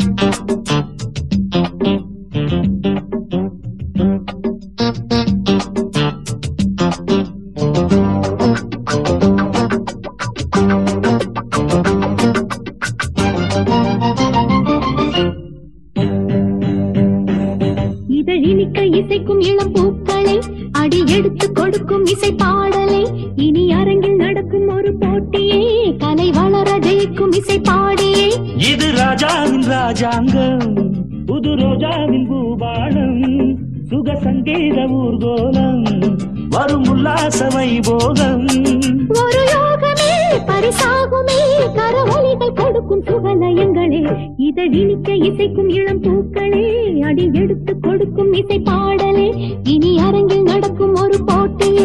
இதழினிக்க இசைக்கும் இளம் பூக்களை அடி எடுத்து கொடுக்கும் இசை பாடலை இனி அரங்கில் நடக்கும் ஒரு போட்டியே கலை வளர ஜெயிக்கும் இசை பாடியே இது ராஜாவின் ராஜாங்கம் புது ரோஜாவின் பூபாலம் சுக சங்கீத ஊர்கோலம் வரும் உல்லாச வைபோகம் ஒரு யோகமே பரிசாகுமே கரவொலிகள் கொடுக்கும் சுகலயங்களே இதழினிக்க இசைக்கும் இளம் பூக்களே அடி எடுத்து கொடுக்கும் இசை பாடலே இனி அரங்கில் நடக்கும் ஒரு போட்டியே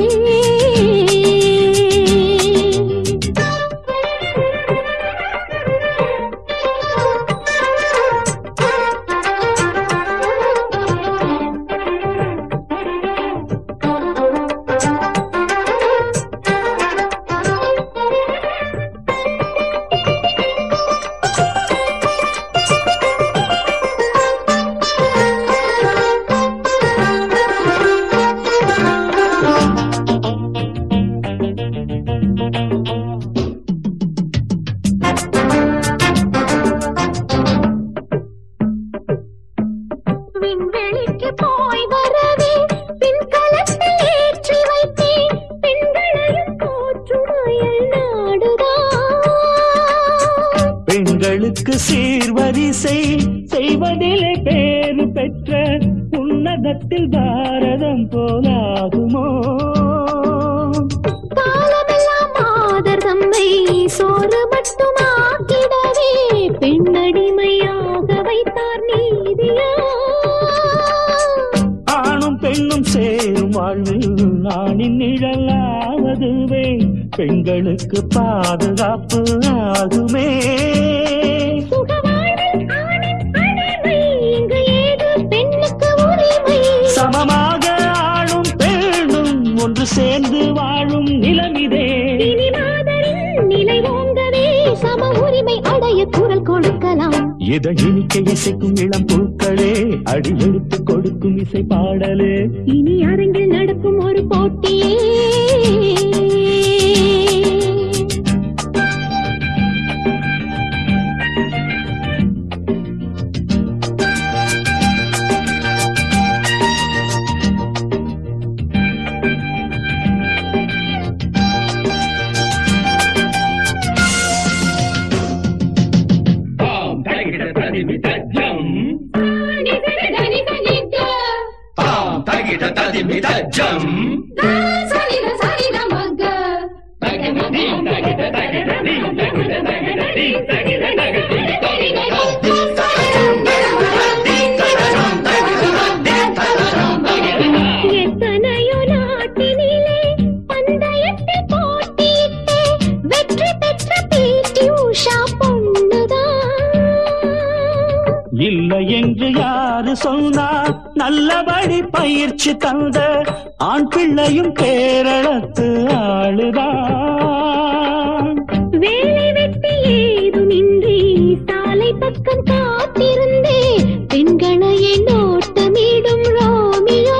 விண்வெளிக்கு போய் வரவே பின்கலத்தில் ஏற்றி வைத்தேன் பெண்களையும் போற்றுமையல் நாடுதான் பெண்களுக்கு சீர்வரிசை செய்வதிலே பேறு பெற்ற உன்னதத்தில் பாரதம் போலாகுமோ காலமெல்லாம் மாதர் தம்மை சோறு மட்டும் ஆக்கிடவே பெண்ணடிமையாக வைத்தார் நீதியா ஆணும் பெண்ணும் சேரும் வாழ்வில் நானின் நிழலாவதுவே பெண்களுக்கு பாதுகாப்பு ஆகுமே சுகவாழ்வில் ஆணின் அடிமை இங்கு ஏது பெண்ணுக்கு உரிமை சமமாக ஆணும் பெண்ணும் ஒன்று சேர்ந்து வாழும் நிலமிதே இனி மாதரின் நிலை ஓங்கவே சம உரிமை அடைய குரல் கொடுக்கலாம் இதழினிக்க இசைக்கும் இளம் பூக்களே அடி எடுத்து கொடுக்கும் இசை பாடலே இனி அரங்கில் நடக்கும் ஒரு போட்டியே எத்தனையோ நாட்டினிலே பந்தயத்தில் போட்டியிட்டு வெற்றி பெற்ற பீட்டி உஷா பொண்ணுதான் இல்லை என்று யாரு சொன்னார் நல்லபடி பயிற்சி தந்த ஆண் பிள்ளையும் கேரளத்து ஆளுதான் வேலை வெட்டி ஏதுமின்றி சாலை பக்கம் காத்திருந்தே பெண்களையே நோட்டமிடும் ரோமியோ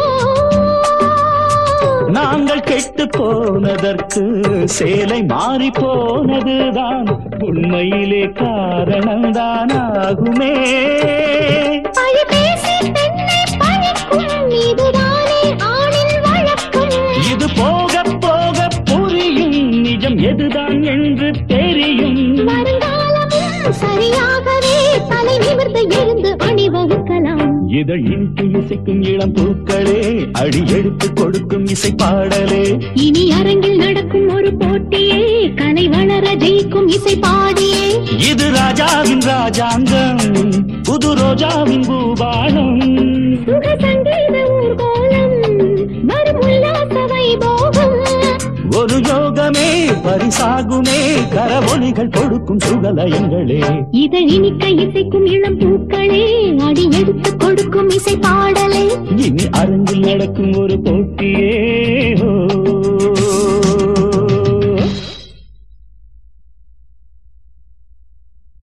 நாங்கள் கெட்டு போனதற்கு சேலை மாறி போனதுதான் உண்மையிலே காரணம்தான் ஆகுமே பழி பேசி பெண்ணை பழிக்கும் இதுதானே ஆணின் வழக்கம் இது போக போக புரியும் நிஜம் எதுதான் என்று தெரியும் வருங்காலமும் சரியாகவே தலை நிமிர்ந்து எழுந்து அணிவகுக்கலாம் இதழினிக்க இசைக்கும் இளம் பூக்களே அடி எடுத்து கொடுக்கும் இசை பாடலே இனி அரங்கில் நடக்கும் ஒரு போட்டியே கலை வளர ஜெயிக்கும் இசை பாடியே இது ராஜாவின் ராஜாங்கம் புது ரோஜாவின் பூபாலம் சுக சங்கீத ஊர்கோலம் வரும் உல்லாச வைபோகம் ஒரு யோகமே பரிசாகுமே கரவொலிகள் கொடுக்கும் சுகலயங்களே இதழினிக்க இசைக்கும் இளம் பூக்களே அடி எடுத்து கொடுக்கும் இசை பாடலே இனி அரங்கில் நடக்கும் ஒரு போட்டியே